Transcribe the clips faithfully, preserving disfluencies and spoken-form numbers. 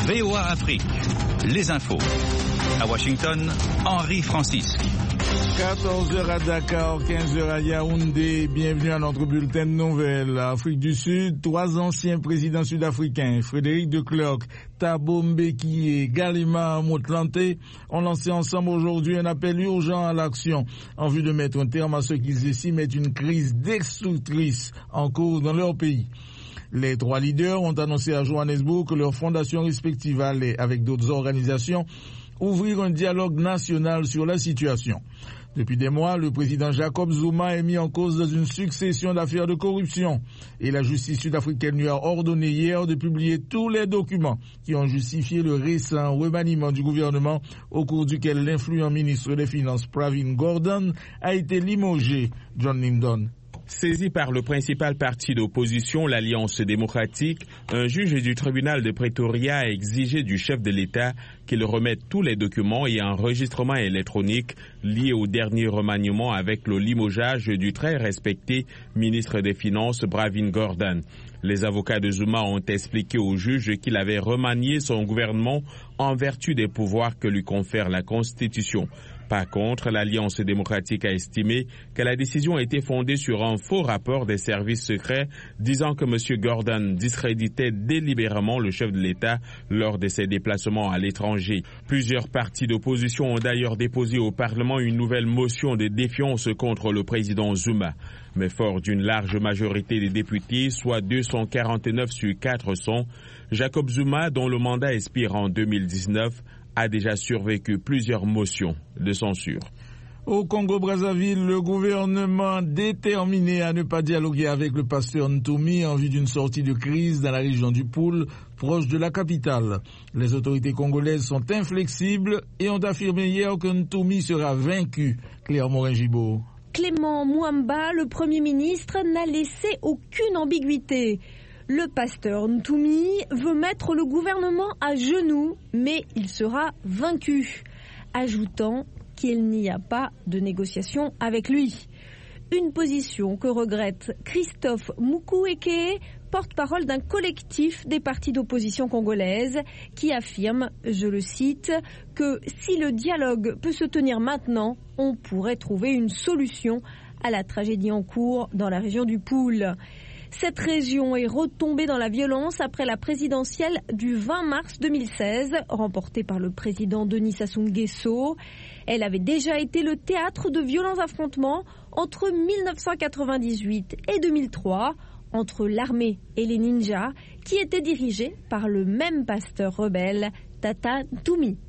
V O A Afrique, les infos. À Washington, Henri Francisque. quatorze heures à Dakar, quinze heures à Yaoundé. Bienvenue à notre bulletin de nouvelles. Afrique du Sud, trois anciens présidents sud-africains, Frédéric de Klerk, Thabo Mbeki et Galima Motlanthe, ont lancé ensemble aujourd'hui un appel urgent à l'action en vue de mettre un terme à ce qu'ils estiment être une crise destructrice en cours dans leur pays. Les trois leaders ont annoncé à Johannesburg que leurs fondations respectives allaient, avec d'autres organisations, ouvrir un dialogue national sur la situation. Depuis des mois, le président Jacob Zuma est mis en cause dans une succession d'affaires de corruption et la justice sud-africaine lui a ordonné hier de publier tous les documents qui ont justifié le récent remaniement du gouvernement au cours duquel l'influent ministre des Finances Pravin Gordhan a été limogé. John Lyndon. Saisi par le principal parti d'opposition, l'Alliance démocratique, un juge du tribunal de Pretoria a exigé du chef de l'État qu'il remette tous les documents et enregistrements électroniques liés au dernier remaniement avec le limogeage du très respecté ministre des Finances Pravin Gordhan. Les avocats de Zuma ont expliqué au juge qu'il avait remanié son gouvernement en vertu des pouvoirs que lui confère la Constitution. Par contre, l'Alliance démocratique a estimé que la décision a été fondée sur un faux rapport des services secrets disant que M. Gordhan discréditait délibérément le chef de l'État lors de ses déplacements à l'étranger. Plusieurs partis d'opposition ont d'ailleurs déposé au Parlement une nouvelle motion de défiance contre le président Zuma. Mais fort d'une large majorité des députés, soit deux cent quarante-neuf sur quatre cents, Jacob Zuma, dont le mandat expire en deux mille dix-neuf, a déjà survécu plusieurs motions de censure. Au Congo-Brazzaville, le gouvernement déterminé à ne pas dialoguer avec le pasteur Ntoumi en vue d'une sortie de crise dans la région du Poul, proche de la capitale. Les autorités congolaises sont inflexibles et ont affirmé hier que Ntoumi sera vaincu. Claire Morin-Gibault. Clément Mwamba, le Premier ministre, n'a laissé aucune ambiguïté. Le pasteur Ntoumi veut mettre le gouvernement à genoux, mais il sera vaincu, ajoutant qu'il n'y a pas de négociation avec lui. Une position que regrette Christophe Mukwege, porte-parole d'un collectif des partis d'opposition congolaises, qui affirme, je le cite, que si le dialogue peut se tenir maintenant, on pourrait trouver une solution à la tragédie en cours dans la région du Poul. Cette région est retombée dans la violence après la présidentielle du vingt mars deux mille seize, remportée par le président Denis Sassou Nguesso. Elle avait déjà été le théâtre de violents affrontements entre mille neuf cent quatre-vingt-dix-huit et deux mille trois, entre l'armée et les ninjas, qui étaient dirigés par le même pasteur rebelle, Tata Ntoumi.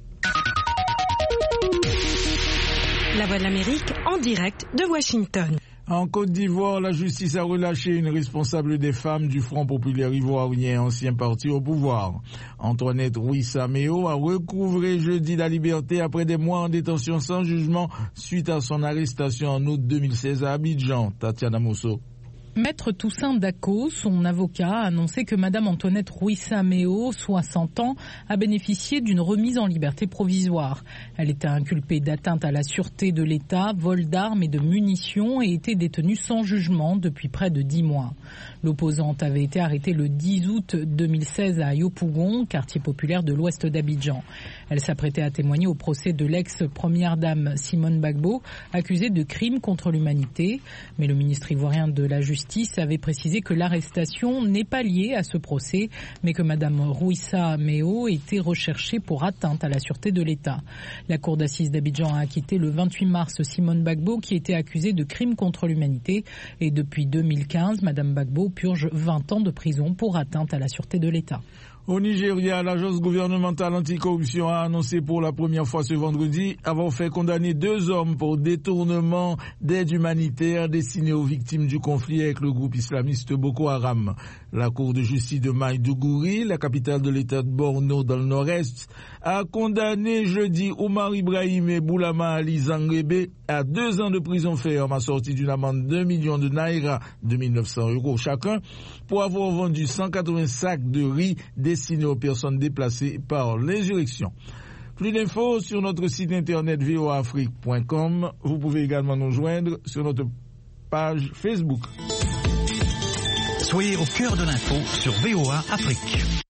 La Voix de l'Amérique en direct de Washington. En Côte d'Ivoire, la justice a relâché une responsable des femmes du Front populaire ivoirien, ancien parti au pouvoir. Antoinette Rouissa-Méo a recouvré jeudi la liberté après des mois en détention sans jugement suite à son arrestation en août deux mille seize à Abidjan. Tatiana Mosso. Maître Toussaint Dako, son avocat, a annoncé que Madame Antoinette Rouissa-Méo, soixante ans, a bénéficié d'une remise en liberté provisoire. Elle était inculpée d'atteinte à la sûreté de l'État, vol d'armes et de munitions et était détenue sans jugement depuis près de dix mois. L'opposante avait été arrêtée le dix août deux mille seize à Yopougon, quartier populaire de l'ouest d'Abidjan. Elle s'apprêtait à témoigner au procès de l'ex-première dame Simone Gbagbo, accusée de crimes contre l'humanité. Mais le ministre ivoirien de la Justice avait précisé que l'arrestation n'est pas liée à ce procès, mais que Madame Rouissa-Méo était recherchée pour atteinte à la sûreté de l'État. La cour d'assises d'Abidjan a acquitté le vingt-huit mars Simone Gbagbo, qui était accusée de crimes contre l'humanité. Et depuis deux mille quinze, Madame Gbagbo purge vingt ans de prison pour atteinte à la sûreté de l'État. Au Nigeria, l'agence gouvernementale anticorruption a annoncé pour la première fois ce vendredi avoir fait condamner deux hommes pour détournement d'aide humanitaire destinée aux victimes du conflit avec le groupe islamiste Boko Haram. La Cour de justice de Maïdougouri, la capitale de l'État de Borno dans le nord-est, a condamné jeudi Omar Ibrahim et Boulama Ali Zangrebe à deux ans de prison ferme assortie d'une amende d'un million de naira, deux mille neuf cents euros chacun, pour avoir vendu cent quatre-vingts sacs de riz destinés aux personnes déplacées par l'insurrection. Plus d'infos sur notre site internet v o a afrique point com. Vous pouvez également nous joindre sur notre page Facebook. Soyez au cœur de l'info sur V O A Afrique.